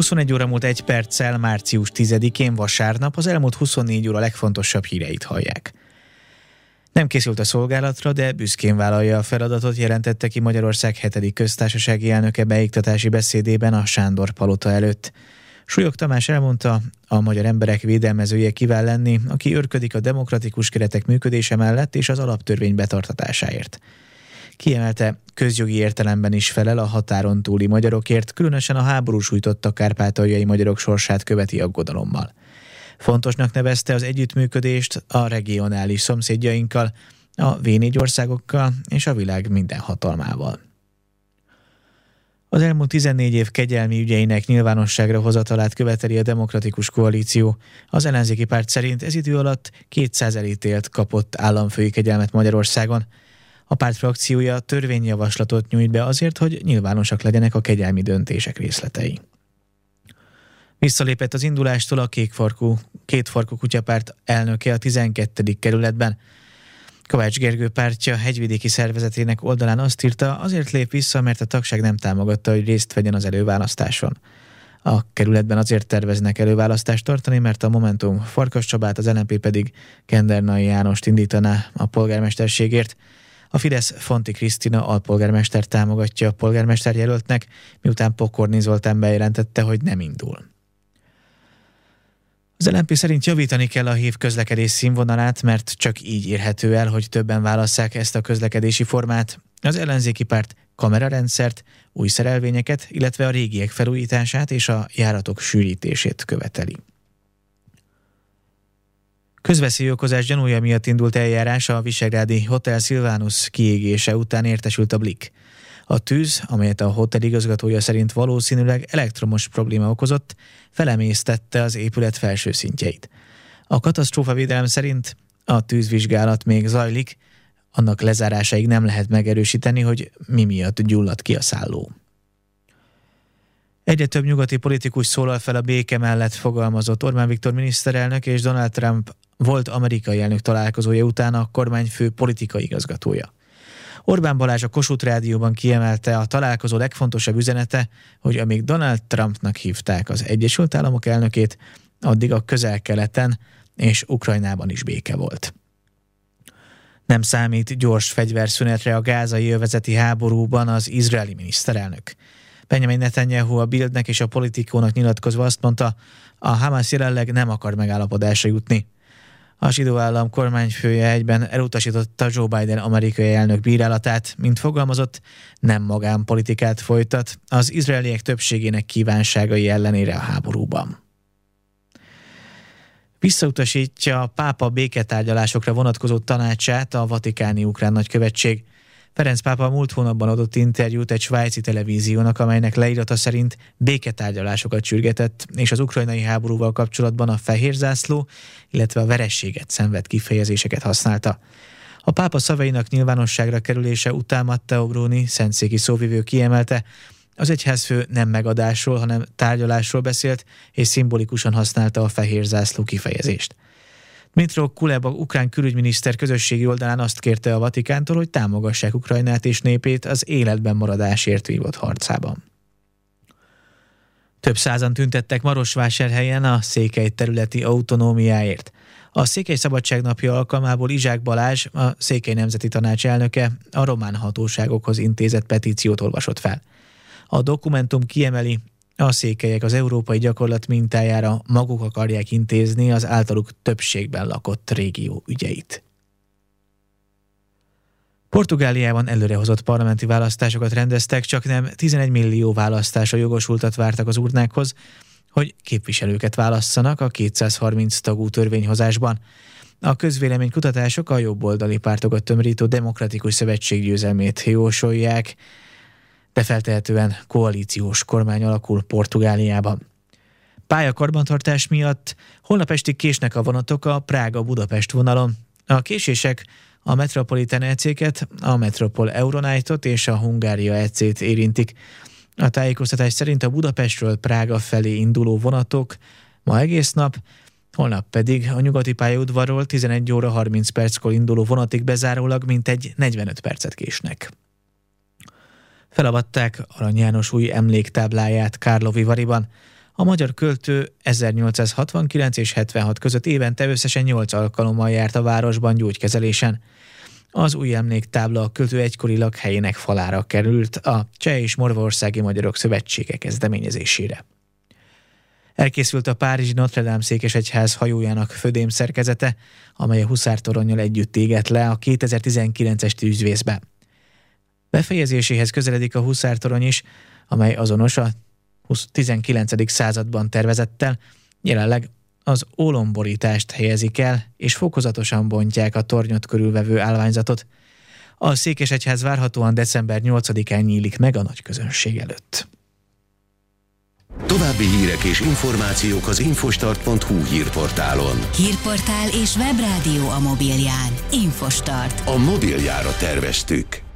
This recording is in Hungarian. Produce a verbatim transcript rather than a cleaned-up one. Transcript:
huszonegy óra múlt egy perccel, március tizedikén, vasárnap, az elmúlt huszonnégy óra legfontosabb híreit hallják. Nem készült a szolgálatra, de büszkén vállalja a feladatot, jelentette ki Magyarország hetedik köztársasági elnöke beiktatási beszédében a Sándor palota előtt. Súlyog Tamás elmondta, a magyar emberek védelmezője kíván lenni, aki őrködik a demokratikus keretek működése mellett és az alaptörvény betartatásáért. Kiemelte, közjogi értelemben is felel a határon túli magyarokért, különösen a háború sújtotta kárpátaljai magyarok sorsát követi aggodalommal. Fontosnak nevezte az együttműködést a regionális szomszédjainkkal, a vé négy országokkal és a világ minden hatalmával. Az elmúlt tizennégy év kegyelmi ügyeinek nyilvánosságra hozatalát követeli a Demokratikus Koalíció. Az ellenzéki párt szerint ez idő alatt kétszáz elítélt kapott államfői kegyelmet Magyarországon. A párt frakciója törvényjavaslatot nyújt be azért, hogy nyilvánosak legyenek a kegyelmi döntések részletei. Visszalépett az indulástól a kékfarkú, kétfarkú kutyapárt elnöke a tizenkettedik kerületben. Kovács Gergő pártja hegyvidéki szervezetének oldalán azt írta, azért lép vissza, mert a tagság nem támogatta, hogy részt vegyen az előválasztáson. A kerületben azért terveznek előválasztást tartani, mert a Momentum Farkas Csabát, az en en pé pedig Kendernai Jánost indítaná a polgármesterségért. A Fidesz Fonti Krisztina alpolgármester támogatja a polgármester jelöltnek, miután Pokorni Zoltán bejelentette, hogy nem indul. Az en en pé szerint javítani kell a hév közlekedés színvonalát, mert csak így érhető el, hogy többen válasszák ezt a közlekedési formát. Az ellenzéki párt kamerarendszert, új szerelvényeket, illetve a régiek felújítását és a járatok sűrítését követeli. Közveszélyokozás gyanúja miatt indult eljárás a visegrádi Hotel Silvanus kiégése után értesült a Blick. A tűz, amelyet a hotel igazgatója szerint valószínűleg elektromos probléma okozott, felemésztette az épület felső szintjeit. A katasztrófavédelem szerint a tűzvizsgálat még zajlik, annak lezárásáig nem lehet megerősíteni, hogy mi miatt gyulladt ki a szálló. Egyre több nyugati politikus szólal fel a béke mellett, fogalmazott Orbán Viktor miniszterelnök és Donald Trump volt amerikai elnök találkozója után a kormányfő politikai igazgatója. Orbán Balázs a Kossuth Rádióban kiemelte, a találkozó legfontosabb üzenete, hogy amíg Donald Trumpnak hívták az Egyesült Államok elnökét, addig a Közel-Keleten és Ukrajnában is béke volt. Nem számít gyors fegyverszünetre a gázai övezeti háborúban az izraeli miniszterelnök. Benjamin Netanyahu a Bildnek és a Politikónak nyilatkozva azt mondta, a Hamas jelenleg nem akar megállapodásra jutni. A zsidó állam kormányfője egyben elutasította Joe Biden amerikai elnök bírálatát, mint fogalmazott, nem magánpolitikát folytat az izraeliek többségének kívánságai ellenére a háborúban. Visszautasítja a pápa béketárgyalásokra vonatkozó tanácsát a vatikáni ukrán nagykövetség. Ferenc pápa múlt hónapban adott interjút egy svájci televíziónak, amelynek leírata szerint béketárgyalásokat sürgetett, és az ukrajnai háborúval kapcsolatban a fehér zászló, illetve a verességet szenved kifejezéseket használta. A pápa szavainak nyilvánosságra kerülése után Matteo Bruni, szentszéki szóvivő kiemelte, az egyházfő nem megadásról, hanem tárgyalásról beszélt, és szimbolikusan használta a fehér zászló kifejezést. Dmytro Kuleba ukrán külügyminiszter közösségi oldalán azt kérte a Vatikántól, hogy támogassák Ukrajnát és népét az életben maradásért vívott harcában. Több százan tüntettek Marosvásárhelyen a Székely területi autonómiáért. A Székely Szabadságnapja alkalmából Izsák Balázs, a Székely Nemzeti Tanács elnöke a román hatóságokhoz intézett petíciót olvasott fel. A dokumentum kiemeli, a székelyek az európai gyakorlat mintájára maguk akarják intézni az általuk többségben lakott régió ügyeit. Portugáliában előrehozott parlamenti választásokat rendeztek, csak nem tizenegy millió választásra jogosultat vártak az urnákhoz, hogy képviselőket válasszanak a kétszázharminc tagú törvényhozásban. A közvéleménykutatások a jobboldali pártokat tömörítő Demokratikus Szövetség győzelmét jósolják, de feltehetően koalíciós kormány alakul Portugáliában. Pályakarbantartás miatt holnap estig késnek a vonatok a Prága-Budapest vonalon. A késések a Metropolitan é cé-ket, a Metropol Euronight-ot és a Hungária é cét érintik. A tájékoztatás szerint a Budapestről Prága felé induló vonatok ma egész nap, holnap pedig a nyugati pályaudvarról tizenegy óra harminc perckor induló vonatig bezárólag mintegy negyvenöt percet késnek. Felavatták Arany János új emléktábláját Kárlovi Variban. A magyar költő ezernyolcszázhatvankilenc és hetvenhat között évente összesen nyolc alkalommal járt a városban gyógykezelésen. Az új emléktábla a költő egykori lakhelyének falára került a Cseh és Morvaországi Magyarok Szövetsége kezdeményezésére. Elkészült a párizsi Notre Dame székesegyház hajójának födémszerkezete, amely a Huszártoronnyal együtt égett le a kétezer-tizenkilences tűzvészbe. Befejezéséhez közeledik a Huszártorony is, amely azonos a tizenkilencedik században tervezettel. Jelenleg az ólomborítást helyezik el, és fokozatosan bontják a tornyot körülvevő állványzatot. A székesegyház várhatóan december nyolcadikán nyílik meg a nagy közönség előtt. További hírek és információk az infostart pont hu hírportálon. Hírportál és webrádió a mobilján. Infostart. A mobiljára terveztük.